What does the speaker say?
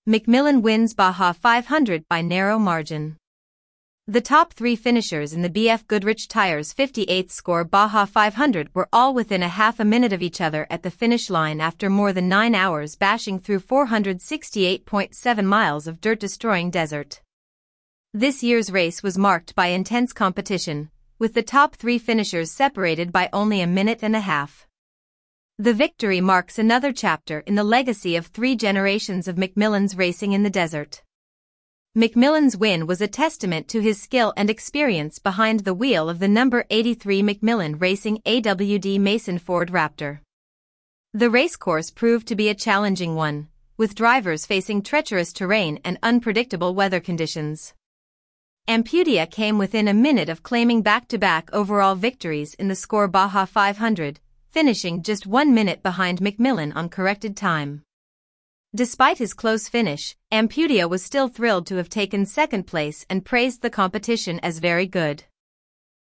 McMillan wins Baja 500 by narrow margin. The top three finishers in the BF Goodrich Tires 58th score Baja 500 were all within a half a minute of each other at the finish line after more than 9 hours bashing through 468.7 miles of dirt-destroying desert. This year's race was marked by intense competition, with the top three finishers separated by only a minute and a half. The victory marks another chapter in the legacy of 3 generations of McMillans racing in the desert. McMillan's win was a testament to his skill and experience behind the wheel of the number 83 McMillan Racing AWD Mason Ford Raptor. The racecourse proved to be a challenging one, with drivers facing treacherous terrain and unpredictable weather conditions. Ampudia came within a minute of claiming back-to-back overall victories in the score Baja 500, finishing just 1 minute behind McMillan on corrected time. Despite his close finish, Ampudia was still thrilled to have taken second place and praised the competition as very good.